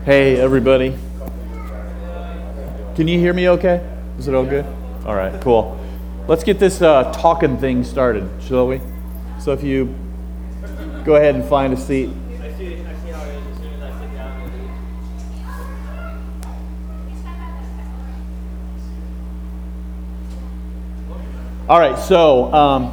Hey, everybody. Can you hear me okay? Is it all good? All right, cool. Let's get this talking thing started, shall we? So if you go ahead and find a seat. I see how it is as soon as I sit down. All right, so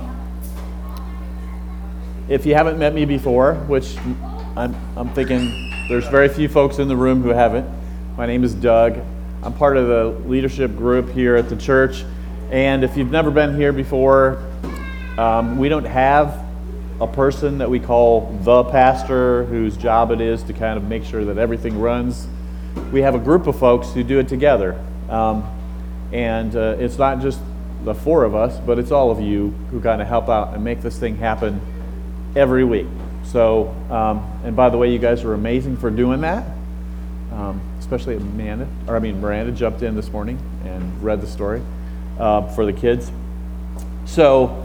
if you haven't met me before, which I'm thinking there's very few folks in the room who haven't, my name is Doug. I'm part of the leadership group here at the church, and if you've never been here before, we don't have a person that we call the pastor whose job it is to kind of make sure that everything runs. We have a group of folks who do it together, and it's not just the four of us, but it's all of you who kind of help out and make this thing happen every week. So, and by the way, you guys are amazing for doing that, especially Miranda jumped in this morning and read the story for the kids. So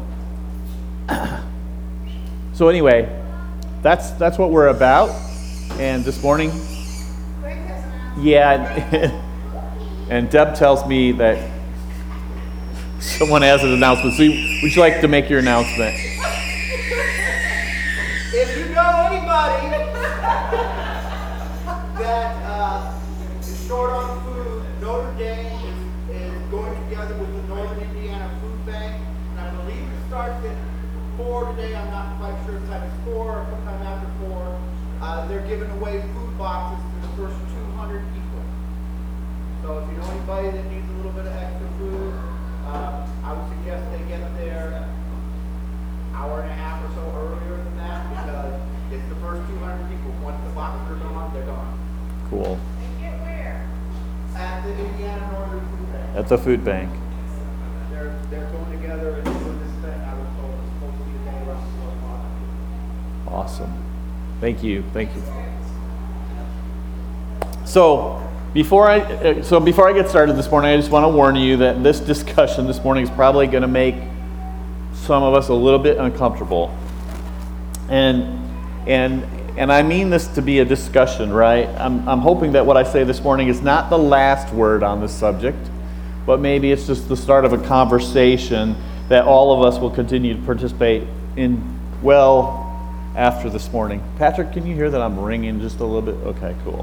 anyway, that's what we're about. And this morning, yeah, and Deb tells me that someone has an announcement. So would you like to make your announcement? If you know anybody that is short on food, Notre Dame is going together with the Northern Indiana Food Bank, and I believe it starts at 4 today. I'm not quite sure if it's 4 or sometime after 4. They're giving away food boxes to the first 200 people. So if you know anybody that needs a little bit of extra food, I would suggest they get there an hour and a half or so earlier than that, because it's the first 200 people. Once the boxes are gone, they're gone. Cool. And get where? At the Indiana Northern Food Bank. At the food bank. They're going together and doing this thing. I was told it's supposed to be a day around 4 o'clock. Awesome. Thank you. So before I get started this morning, I just want to warn you that this discussion this morning is probably going to make some of us a little bit uncomfortable. And I mean this to be a discussion, right? I'm hoping that what I say this morning is not the last word on this subject, but maybe it's just the start of a conversation that all of us will continue to participate in well after this morning. Patrick, can you hear that I'm ringing just a little bit? Okay, cool.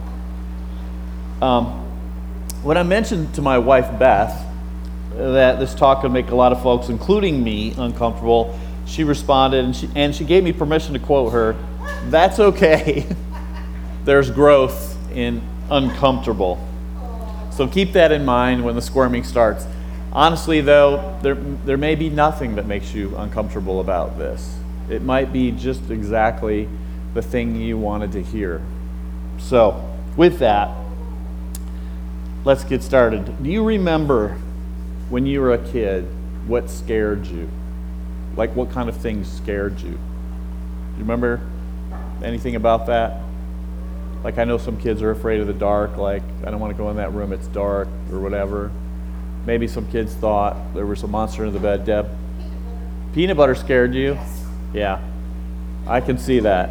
When I mentioned to my wife Beth that this talk would make a lot of folks, including me, uncomfortable, she responded and she gave me permission to quote her, "That's okay. There's growth in uncomfortable." So keep that in mind when the squirming starts. Honestly, though, there may be nothing that makes you uncomfortable about this. It might be just exactly the thing you wanted to hear. So, with that, let's get started. Do you remember when you were a kid what scared you? Like what kind of things scared you? Do you remember anything about that? Like I know some kids are afraid of the dark, like I don't want to go in that room, it's dark, or whatever. Maybe some kids thought there was a monster in the bed. Deb? Peanut butter scared you? Yes. Yeah, I can see that.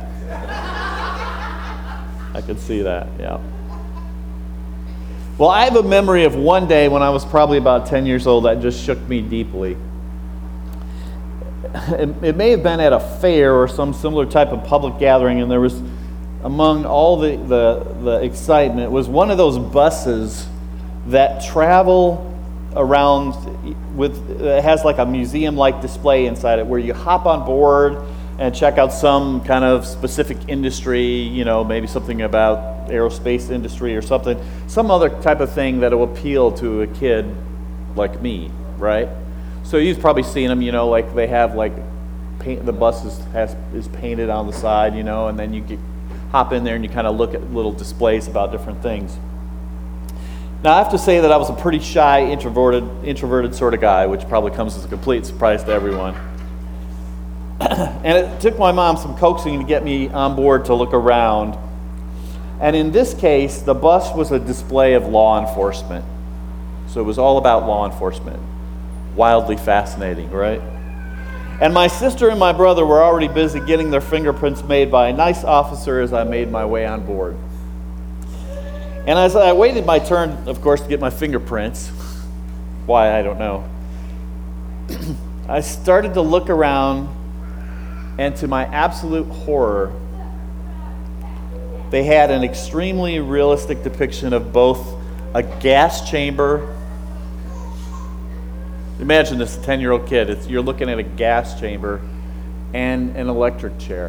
I can see that, yeah. Well, I have a memory of one day when I was probably about 10 years old that just shook me deeply. It may have been at a fair or some similar type of public gathering, and there was, among all the excitement, was one of those buses that travel around it has like a museum-like display inside it where you hop on board and check out some kind of specific industry, maybe something about aerospace industry or something, some other type of thing that will appeal to a kid like me, right? So you've probably seen them, like they have like paint, the bus is painted on the side, and then you hop in there and you kind of look at little displays about different things. Now I have to say that I was a pretty shy, introverted sort of guy, which probably comes as a complete surprise to everyone. And it took my mom some coaxing to get me on board to look around. And in this case, the bus was a display of law enforcement. So it was all about law enforcement. Wildly fascinating, right? And my sister and my brother were already busy getting their fingerprints made by a nice officer as I made my way on board. And as I waited my turn, of course, to get my fingerprints, why, I don't know, I started to look around, and to my absolute horror, they had an extremely realistic depiction of both a gas chamber. Imagine this, a 10-year-old kid. You're looking at a gas chamber and an electric chair.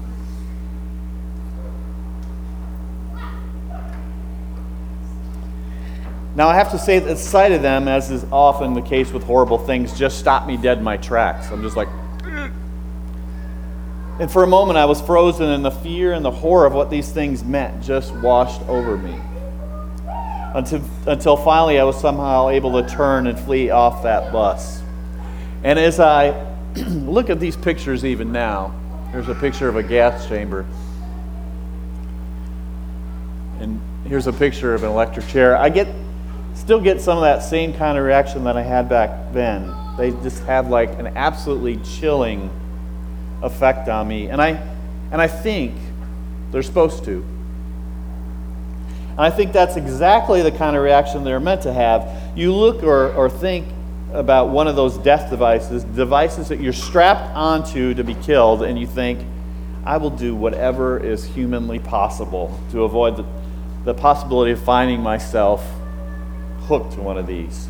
Now, I have to say that the sight of them, as is often the case with horrible things, just stopped me dead in my tracks. I'm just like, ugh. And for a moment, I was frozen, and the fear and the horror of what these things meant just washed over me. Until finally I was somehow able to turn and flee off that bus. And as I look at these pictures even now, here's a picture of a gas chamber. And here's a picture of an electric chair. I still get some of that same kind of reaction that I had back then. They just have like an absolutely chilling effect on me. And I think they're supposed to. And I think that's exactly the kind of reaction they're meant to have. You look or think about one of those death devices that you're strapped onto to be killed, and you think, I will do whatever is humanly possible to avoid the possibility of finding myself hooked to one of these.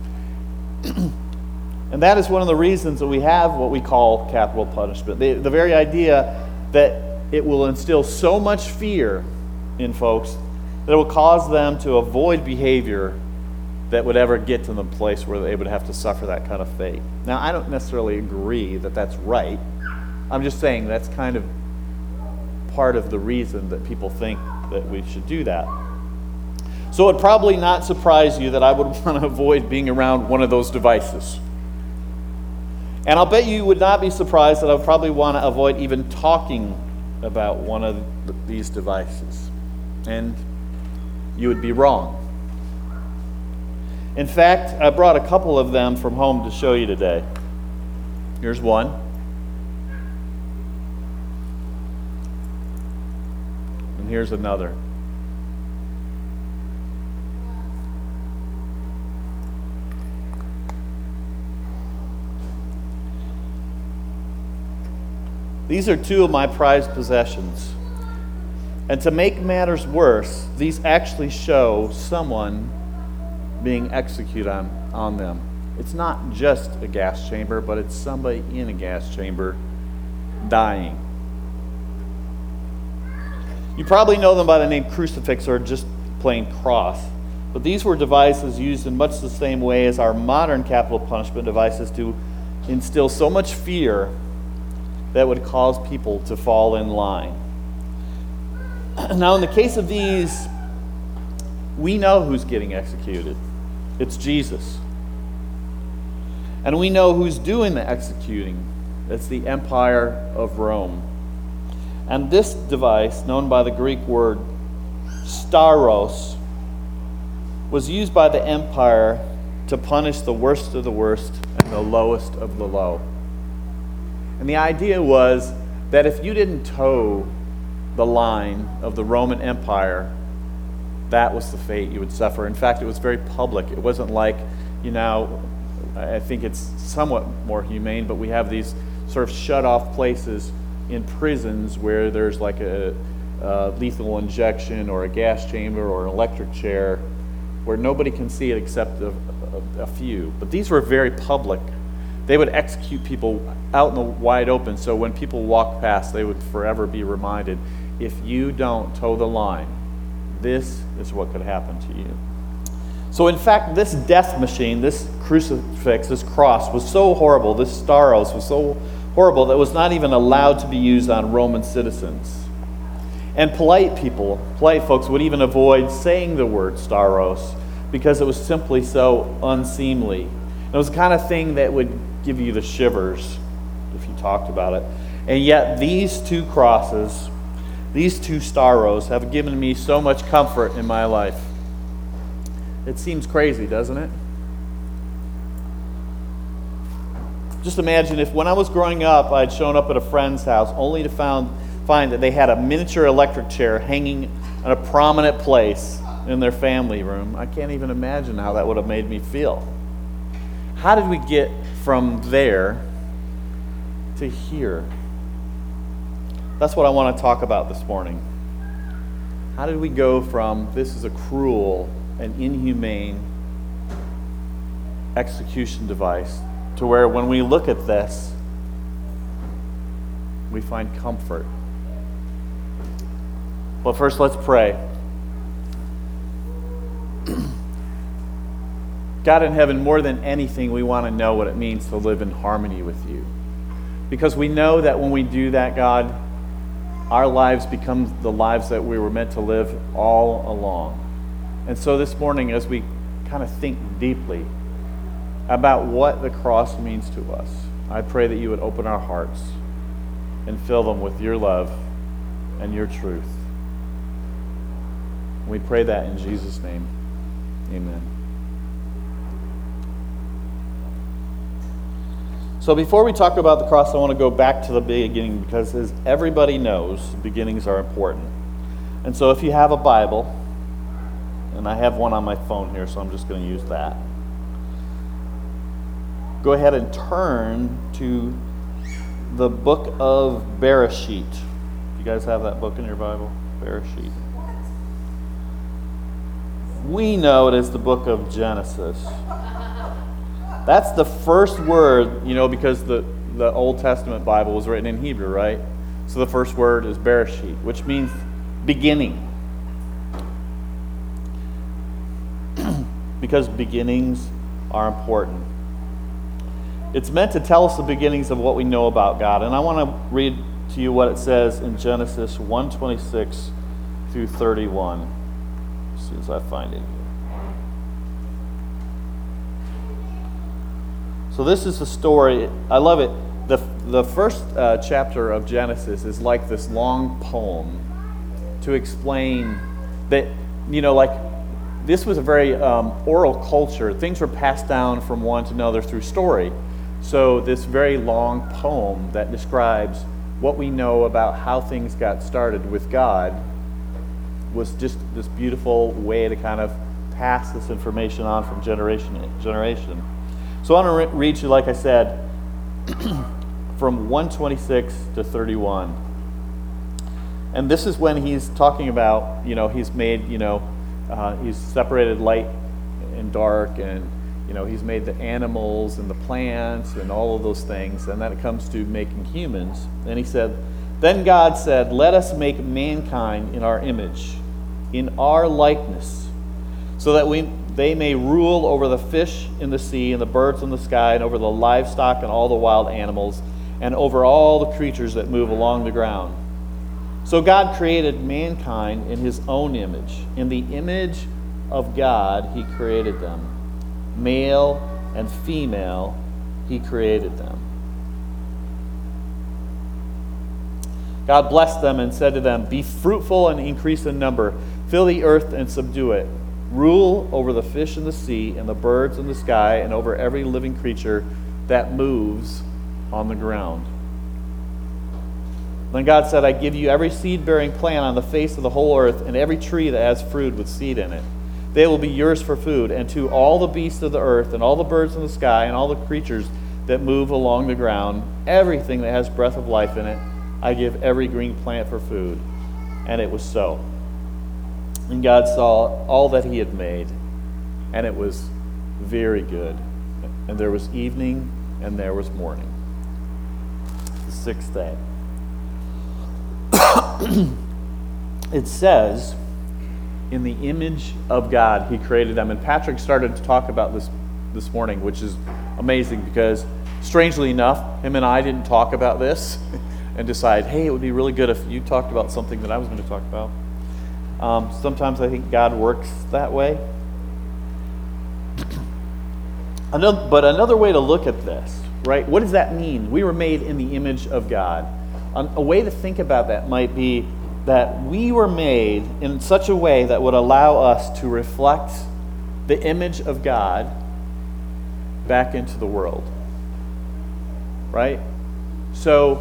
And that is one of the reasons that we have what we call capital punishment. The very idea that it will instill so much fear in folks that it will cause them to avoid behavior that would ever get to the place where they would have to suffer that kind of fate. Now, I don't necessarily agree that that's right. I'm just saying that's kind of part of the reason that people think that we should do that. So it would probably not surprise you that I would want to avoid being around one of those devices. And I'll bet you would not be surprised that I would probably want to avoid even talking about one of these devices. And you would be wrong. In fact, I brought a couple of them from home to show you today. Here's one. And here's another. These are two of my prized possessions. And to make matters worse, these actually show someone being executed on them. It's not just a gas chamber, but it's somebody in a gas chamber dying. You probably know them by the name crucifix or just plain cross. But these were devices used in much the same way as our modern capital punishment devices to instill so much fear that would cause people to fall in line. Now, in the case of these, we know who's getting executed. It's Jesus. And we know who's doing the executing. It's the Empire of Rome. And this device, known by the Greek word stauros, was used by the empire to punish the worst of the worst and the lowest of the low. And the idea was that if you didn't toe the line of the Roman Empire, that was the fate you would suffer. In fact, it was very public. It wasn't like, I think it's somewhat more humane, but we have these sort of shut-off places in prisons where there's like a lethal injection or a gas chamber or an electric chair where nobody can see it except a few. But these were very public. They would execute people out in the wide open, so when people walked past, they would forever be reminded, if you don't toe the line, this is what could happen to you. So in fact, this death machine, this crucifix, this cross was so horrible, this stauros was so horrible that it was not even allowed to be used on Roman citizens. And polite folks would even avoid saying the word stauros because it was simply so unseemly. And it was the kind of thing that would give you the shivers if you talked about it. And yet these two crosses, these two stauros, have given me so much comfort in my life. It seems crazy, doesn't it? Just imagine if when I was growing up, I'd shown up at a friend's house only to find that they had a miniature electric chair hanging in a prominent place in their family room, I can't even imagine how that would have made me feel. How did we get from there to here? That's what I want to talk about this morning. How did we go from this is a cruel and inhumane execution device to where when we look at this, we find comfort? Well, first let's pray. God in heaven, more than anything, we want to know what it means to live in harmony with you. Because we know that when we do that, God, our lives become the lives that we were meant to live all along. And so this morning, as we kind of think deeply about what the cross means to us, I pray that you would open our hearts and fill them with your love and your truth. We pray that in Jesus' name. Amen. So before we talk about the cross, I want to go back to the beginning because, as everybody knows, beginnings are important. And so if you have a Bible, and I have one on my phone here, so I'm just going to use that. Go ahead and turn to the book of Bereshit. You guys have that book in your Bible? Bereshit. We know it as the book of Genesis. That's the first word, because the Old Testament Bible was written in Hebrew, right? So the first word is Bereshit, which means beginning. Because beginnings are important. It's meant to tell us the beginnings of what we know about God. And I want to read to you what it says in Genesis 1:26 through 31. As soon as I find it. So this is the story. I love it. The first chapter of Genesis is like this long poem to explain that, this was a very oral culture. Things were passed down from one to another through story. So this very long poem that describes what we know about how things got started with God was just this beautiful way to kind of pass this information on from generation to generation. So I want to read you, like I said, from 126 to 31. And this is when he's talking about, he's made, he's separated light and dark, and, he's made the animals and the plants and all of those things. And then it comes to making humans. And he said, "Then God said, let us make mankind in our image, in our likeness, so that they may rule over the fish in the sea and the birds in the sky and over the livestock and all the wild animals and over all the creatures that move along the ground." So God created mankind in his own image. In the image of God, he created them. Male and female, he created them. God blessed them and said to them, "Be fruitful and increase in number. Fill the earth and subdue it. Rule over the fish in the sea and the birds in the sky and over every living creature that moves on the ground." Then God said, "I give you every seed-bearing plant on the face of the whole earth and every tree that has fruit with seed in it. They will be yours for food, and to all the beasts of the earth and all the birds in the sky and all the creatures that move along the ground, everything that has breath of life in it, I give every green plant for food." And it was so. And God saw all that he had made, and it was very good. And there was evening, and there was morning. The sixth day. It says, in the image of God, he created them. And Patrick started to talk about this morning, which is amazing because, strangely enough, him and I didn't talk about this and decide, hey, it would be really good if you talked about something that I was going to talk about. Sometimes I think God works that way. But another way to look at this, right? What does that mean? We were made in the image of God. A way to think about that might be that we were made in such a way that would allow us to reflect the image of God back into the world. Right? So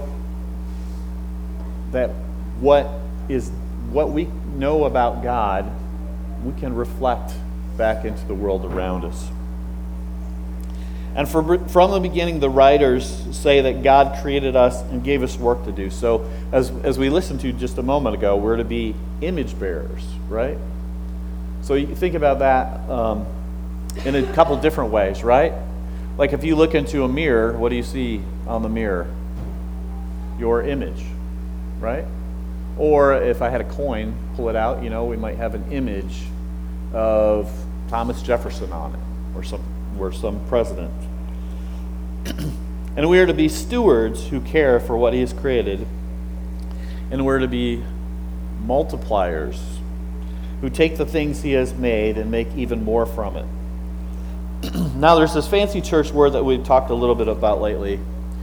that what we know about God we can reflect back into the world around us. And from the beginning, the writers say that God created us and gave us work to do. So as we listened to just a moment ago, we're to be image bearers, right? So you think about that in a couple different ways, right? Like if you look into a mirror, what do you see on the mirror? Your image, right? Or if I had a coin, pull it out, we might have an image of Thomas Jefferson on it, or some president. And we are to be stewards who care for what he has created, and we're to be multipliers who take the things he has made and make even more from it. Now there's this fancy church word that we've talked a little bit about lately,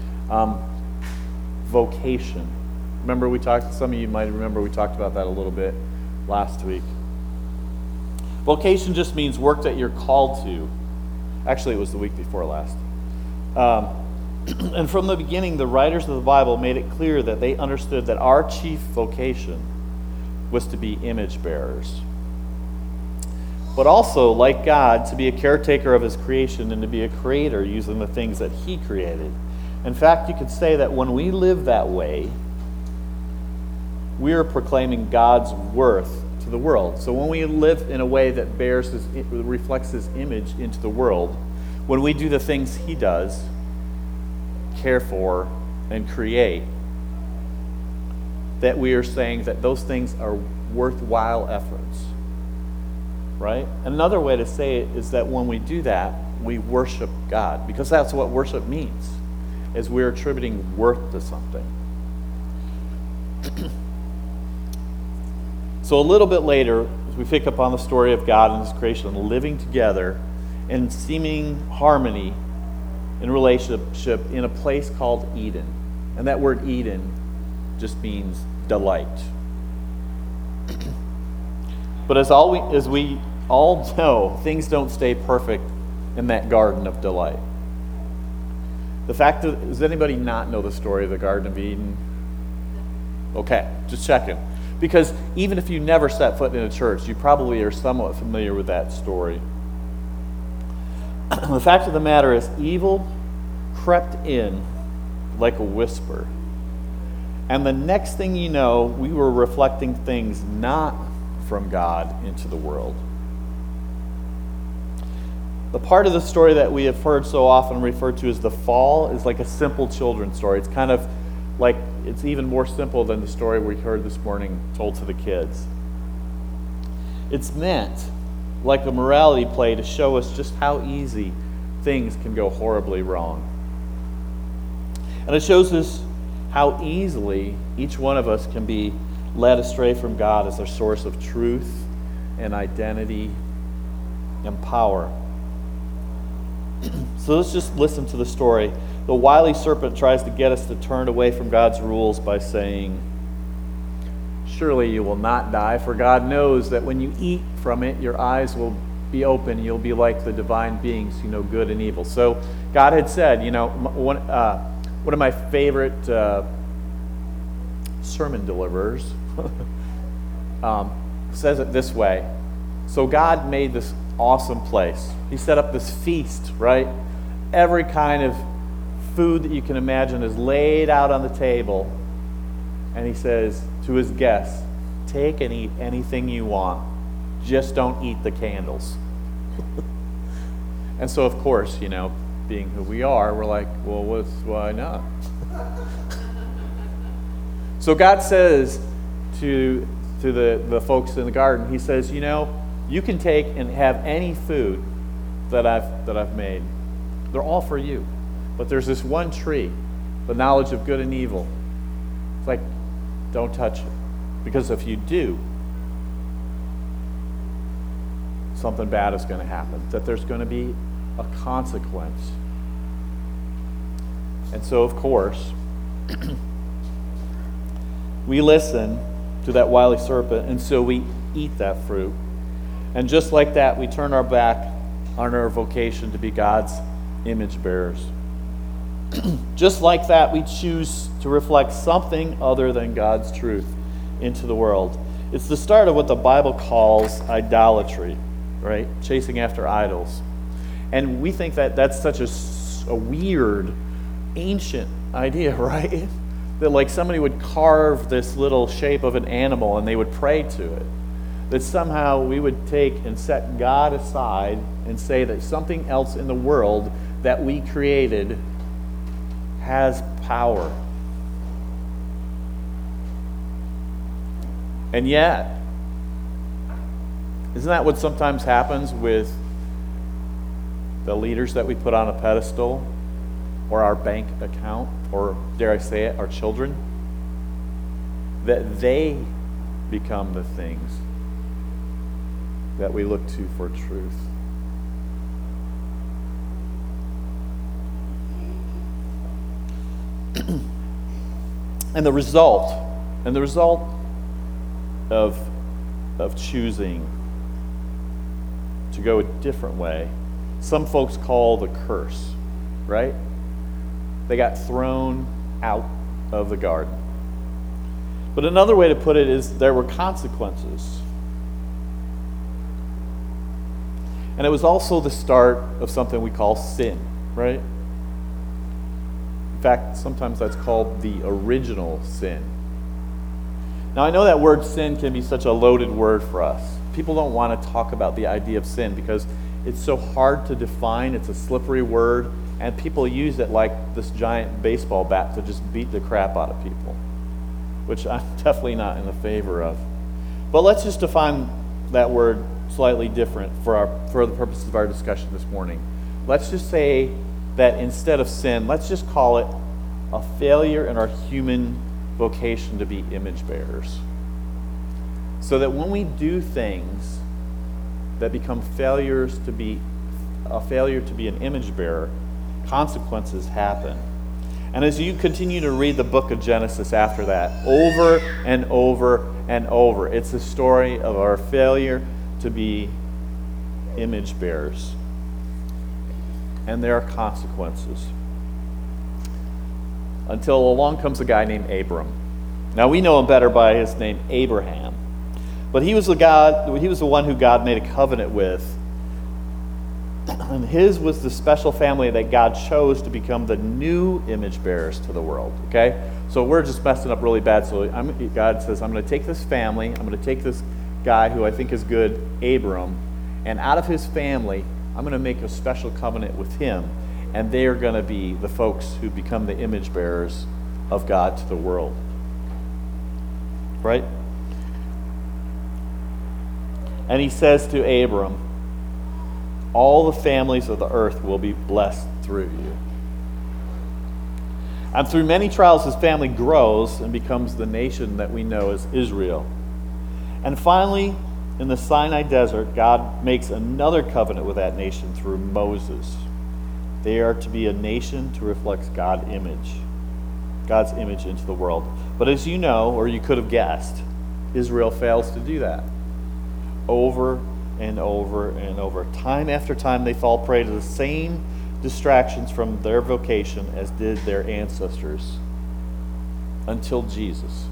vocation. Remember some of you might remember we talked about that a little bit last week. Vocation just means work that you're called to. Actually, it was the week before last. And from the beginning, the writers of the Bible made it clear that they understood that our chief vocation was to be image bearers. But also, like God, to be a caretaker of his creation and to be a creator using the things that he created. In fact, you could say that when we live that way, we are proclaiming God's worth to the world. So when we live in a way that reflects his image into the world, when we do the things he does, care for, and create, that we are saying that those things are worthwhile efforts. Right? Another way to say it is that when we do that, we worship God, because that's what worship means, is we're attributing worth to something. So a little bit later, as we pick up on the story of God and his creation living together in seeming harmony in relationship in a place called Eden. And that word Eden just means delight. But as we all know, things don't stay perfect in that garden of delight. The fact that, does anybody not know the story of the Garden of Eden? Okay, just checking. Because even if you never set foot in a church, you probably are somewhat familiar with that story. The fact of the matter is, evil crept in like a whisper. And the next thing you know, we were reflecting things not from God into the world. The part of the story that we have heard so often referred to as the fall is like a simple children's story. It's kind of like, it's even more simple than the story we heard this morning told to the kids. It's meant like a morality play to show us just how easy things can go horribly wrong. And it shows us how easily each one of us can be led astray from God as our source of truth and identity and power. So let's just listen to the story. The wily serpent tries to get us to turn away from God's rules by saying, "Surely you will not die, for God knows that when you eat from it, your eyes will be open. You'll be like the divine beings who know good and evil." So God had said, one of my favorite sermon deliverers says it this way. So God made this awesome place. He set up this feast, right? Every kind of food that you can imagine is laid out on the table. And he says to his guests, take and eat anything you want. Just don't eat the candles. And so, of course, being who we are, we're like, well, why not? So God says to the folks in the garden, he says, you can take and have any food that I've made. They're all for you. But there's this one tree, the knowledge of good and evil. It's like, don't touch it. Because if you do, something bad is going to happen. That there's going to be a consequence. And so, of course, we listen to that wily serpent, and so we eat that fruit. And just like that, we turn our back on our vocation to be God's image bearers. Just like that, we choose to reflect something other than God's truth into the world. It's the start of what the Bible calls idolatry, right? Chasing after idols. And we think that that's such a weird, ancient idea, right? That like somebody would carve this little shape of an animal and they would pray to it. That somehow we would take and set God aside and say that something else in the world that we created has power. And yet, isn't that what sometimes happens with the leaders that we put on a pedestal, or our bank account, or dare I say it, our children? That they become the things that we look to for truth. And the result of choosing to go a different way, some folks call the curse, right? They got thrown out of the garden. But another way to put it is there were consequences. And it was also the start of something we call sin, right? In fact, sometimes that's called the original sin. Now, I know that word sin can be such a loaded word for us. People don't want to talk about the idea of sin because it's so hard to define. It's a slippery word, and people use it like this giant baseball bat to just beat the crap out of people, which I'm definitely not in the favor of. But let's just define that word slightly different for the purposes of our discussion this morning. Let's just say that instead of sin, let's just call it a failure in our human vocation to be image bearers. So that when we do things that become failures to be a failure to be an image bearer, consequences happen. And as you continue to read the book of Genesis after that, over and over and over, it's a story of our failure to be image bearers. And there are consequences. Until along comes a guy named Abram. Now we know him better by his name Abraham. But he was the one who God made a covenant with. And his was the special family that God chose to become the new image bearers to the world. Okay? So we're just messing up really bad. So God says, I'm going to take this family, I'm going to take this guy who I think is good, Abram, and out of his family, I'm going to make a special covenant with him, and they are going to be the folks who become the image bearers of God to the world. Right? And he says to Abram, all the families of the earth will be blessed through you. And through many trials, his family grows and becomes the nation that we know as Israel. And finally, in the Sinai desert, God makes another covenant with that nation through Moses. They are to be a nation to reflect God's image into the world. But as you know, or you could have guessed, Israel fails to do that. Over and over and over. Time after time, they fall prey to the same distractions from their vocation as did their ancestors until Jesus.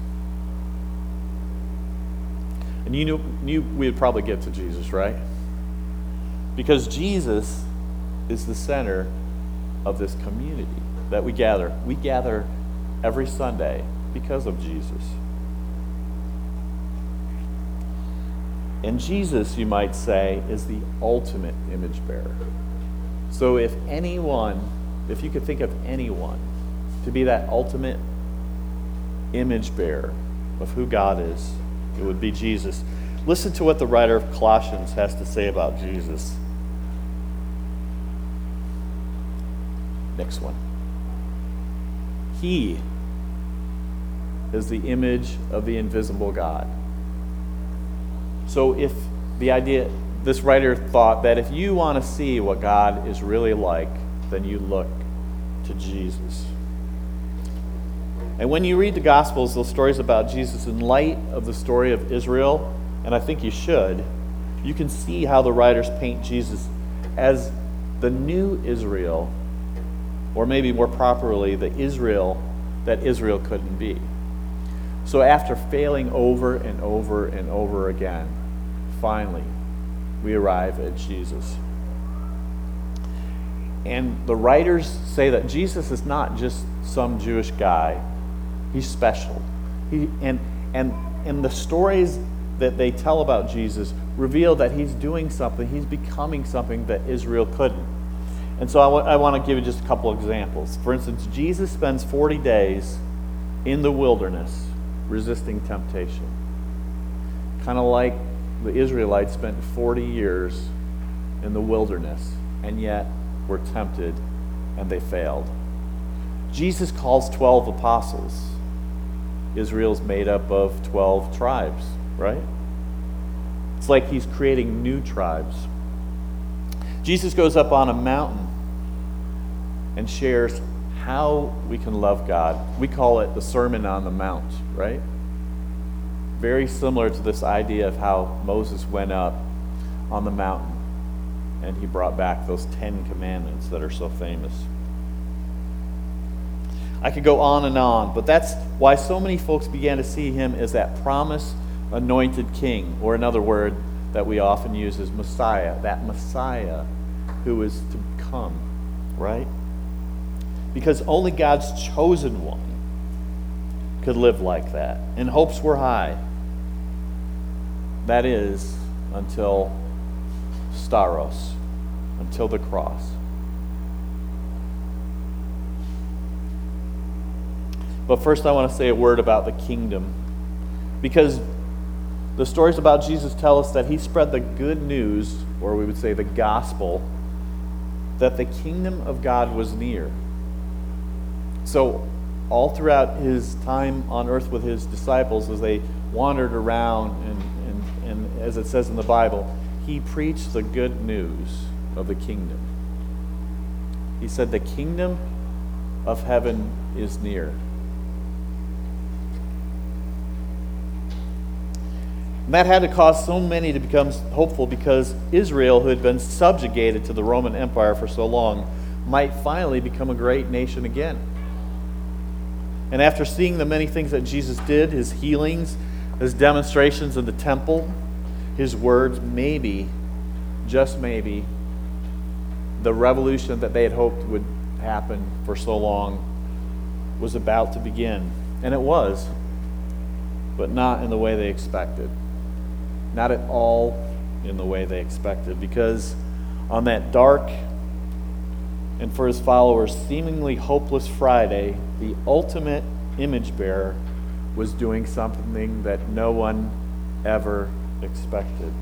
And you knew we would probably get to Jesus, right? Because Jesus is the center of this community that we gather. We gather every Sunday because of Jesus. And Jesus, you might say, is the ultimate image bearer. So if you could think of anyone to be that ultimate image bearer of who God is, it would be Jesus. Listen to what the writer of Colossians has to say about Jesus. Next one. He is the image of the invisible God. So if this writer thought that if you want to see what God is really like, then you look to Jesus. And when you read the Gospels, those stories about Jesus in light of the story of Israel, and I think you should, you can see how the writers paint Jesus as the new Israel, or maybe more properly, the Israel that Israel couldn't be. So after failing over and over and over again, finally, we arrive at Jesus. And the writers say that Jesus is not just some Jewish guy. He's special. And the stories that they tell about Jesus reveal that he's doing something, he's becoming something that Israel couldn't. And so I want to give you just a couple examples. For instance, Jesus spends 40 days in the wilderness resisting temptation. Kind of like the Israelites spent 40 years in the wilderness, and yet were tempted and they failed. Jesus calls 12 apostles. Israel's made up of 12 tribes, right? It's like he's creating new tribes. Jesus goes up on a mountain and shares how we can love God. We call it the Sermon on the Mount, right? Very similar to this idea of how Moses went up on the mountain and he brought back those 10 commandments that are so famous. I could go on, but that's why so many folks began to see him as that promised anointed king, or another word that we often use is Messiah, that Messiah who is to come, right? Because only God's chosen one could live like that. And hopes were high. That is, until Staros, until the cross. But first I want to say a word about the kingdom. Because the stories about Jesus tell us that he spread the good news, or we would say the gospel, that the kingdom of God was near. So all throughout his time on earth with his disciples, as they wandered around and as it says in the Bible, he preached the good news of the kingdom. He said the kingdom of heaven is near. And that had to cause so many to become hopeful, because Israel, who had been subjugated to the Roman Empire for so long, might finally become a great nation again. And after seeing the many things that Jesus did, his healings, his demonstrations in the temple, his words, maybe, just maybe, the revolution that they had hoped would happen for so long was about to begin. And it was, but not in the way they expected. Not at all in the way they expected, because on that dark and for his followers seemingly hopeless Friday, the ultimate image bearer was doing something that no one ever expected.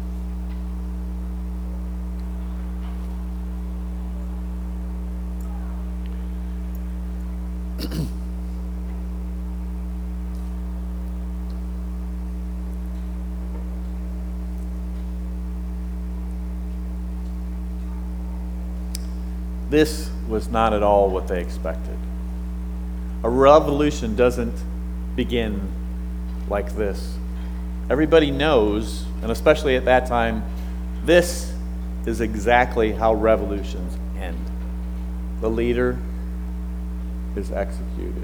This was not at all what they expected. A revolution doesn't begin like this. Everybody knows, and especially at that time, this is exactly how revolutions end. The leader is executed.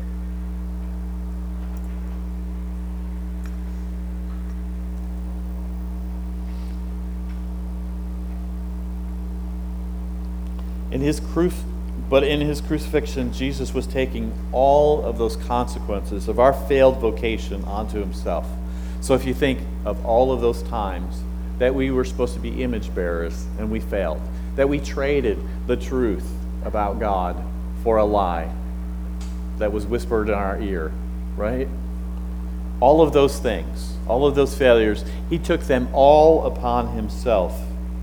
In his crucifixion, Jesus was taking all of those consequences of our failed vocation onto himself. So if you think of all of those times that we were supposed to be image bearers and we failed, that we traded the truth about God for a lie that was whispered in our ear, right? All of those things, all of those failures, he took them all upon himself.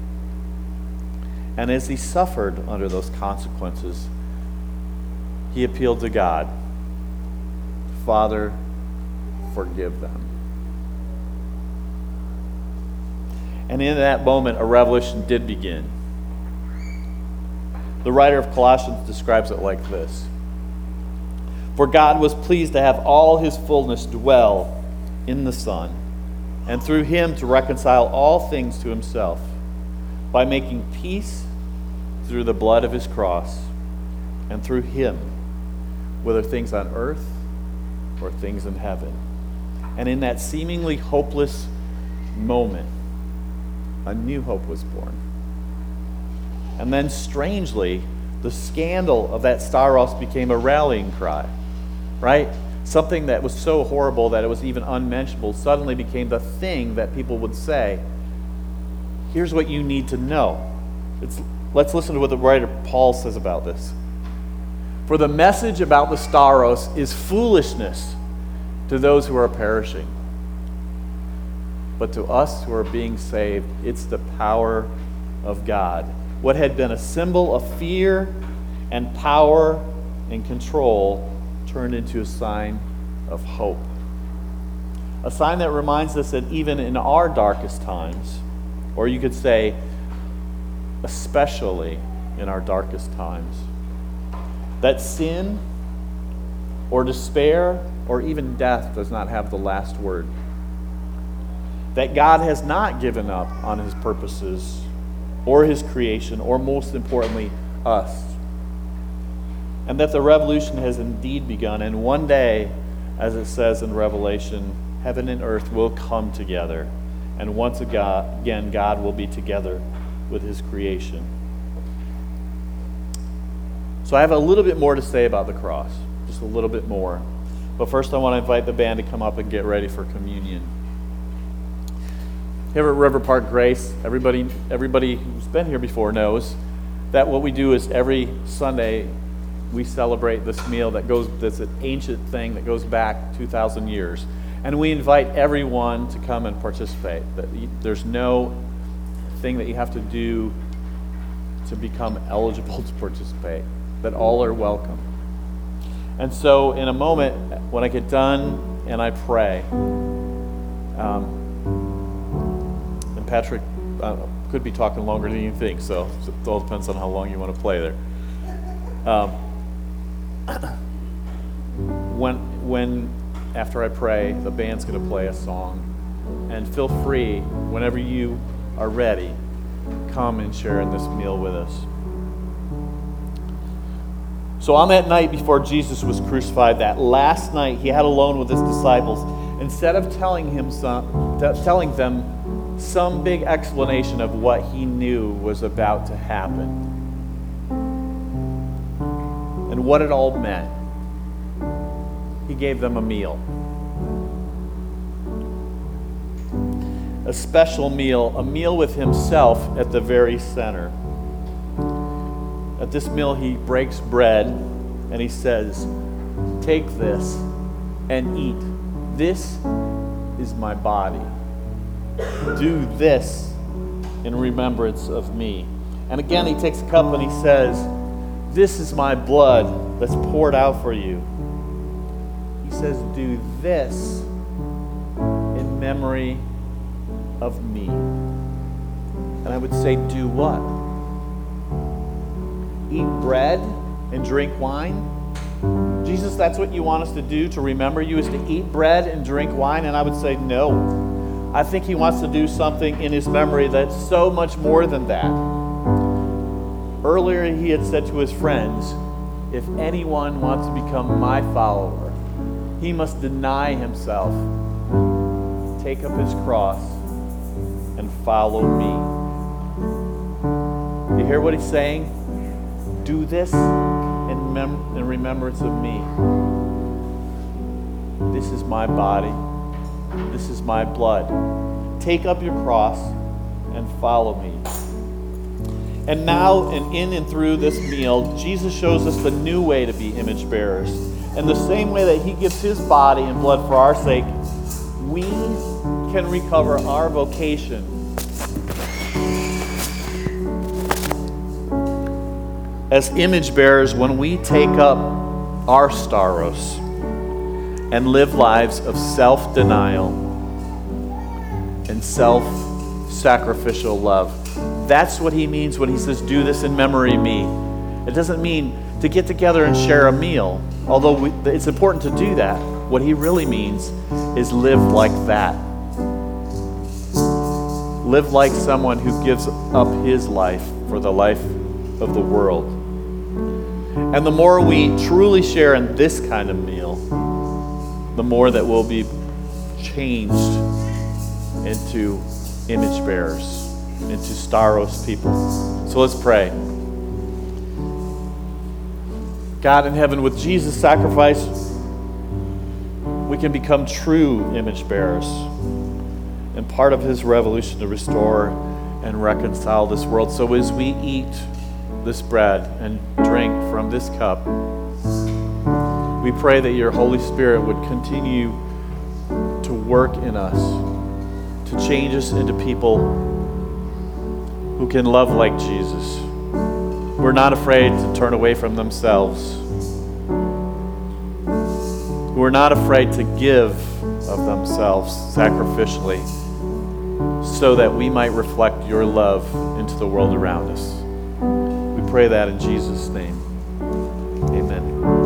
And as he suffered under those consequences, he appealed to God. Father, forgive them. And in that moment, a revolution did begin. The writer of Colossians describes it like this: For God was pleased to have all his fullness dwell in the Son, and through him to reconcile all things to himself, by making peace through the blood of his cross, and through him, whether things on earth or things in heaven. And in that seemingly hopeless moment, a new hope was born. And then strangely, the scandal of that Stauros became a rallying cry, right? Something that was so horrible that it was even unmentionable suddenly became the thing that people would say, here's what you need to know. Let's listen to what the writer Paul says about this. For the message about the Stauros is foolishness to those who are perishing. But to us who are being saved, it's the power of God. What had been a symbol of fear and power and control turned into a sign of hope. A sign that reminds us that even in our darkest times, or you could say, especially in our darkest times, that sin or despair or even death does not have the last word. That God has not given up on his purposes or his creation, or most importantly, us. And that the revolution has indeed begun, and one day, as it says in Revelation, heaven and earth will come together, and once again God will be together with his creation. So I have a little bit more to say about the cross, just a little bit more. But first I want to invite the band to come up and get ready for communion. Here at River Park Grace, everybody who's been here before knows that what we do is every Sunday we celebrate this meal that's an ancient thing that goes back 2,000 years. And we invite everyone to come and participate. There's no thing that you have to do to become eligible to participate, that all are welcome. And so in a moment, when I get done and I pray, and Patrick could be talking longer than you think, so it all depends on how long you want to play there. When after I pray, the band's going to play a song, and feel free, whenever you are ready, come and share in this meal with us. So on that night before Jesus was crucified, that last night he had alone with his disciples, instead of telling them some big explanation of what he knew was about to happen and what it all meant, he gave them a meal. A special meal, a meal with himself at the very center. At this meal, he breaks bread and he says, "Take this and eat. This is my body. Do this in remembrance of me." And again, he takes a cup and he says, "This is my blood that's poured out for you." He says, "Do this in memory of me." And I would say, do what? Eat bread and drink wine? Jesus, that's what you want us to do, to remember you, is to eat bread and drink wine? And I would say, no. I think he wants to do something in his memory that's so much more than that. Earlier he had said to his friends, if anyone wants to become my follower, he must deny himself, take up his cross, and follow me. You hear what he's saying? Do this in remembrance of me. This is my body. This is my blood. Take up your cross and follow me. And now, and in and through this meal, Jesus shows us the new way to be image bearers. And the same way that he gives his body and blood for our sake, we can recover our vocation. As image bearers, when we take up our stauros and live lives of self-denial and self-sacrificial love, that's what he means when he says, do this in memory of me. It doesn't mean to get together and share a meal, although it's important to do that. What he really means is live like that. Live like someone who gives up his life for the life of the world. And the more we truly share in this kind of meal, the more that we'll be changed into image bearers, into Staros people. So let's pray. God in heaven, with Jesus' sacrifice, we can become true image bearers and part of his revolution to restore and reconcile this world. So as we eat this bread and drink from this cup, we pray that your Holy Spirit would continue to work in us, to change us into people who can love like Jesus, who are not afraid to turn away from themselves, who are not afraid to give of themselves sacrificially, so that we might reflect your love into the world around us. We pray that in Jesus' name. Amen.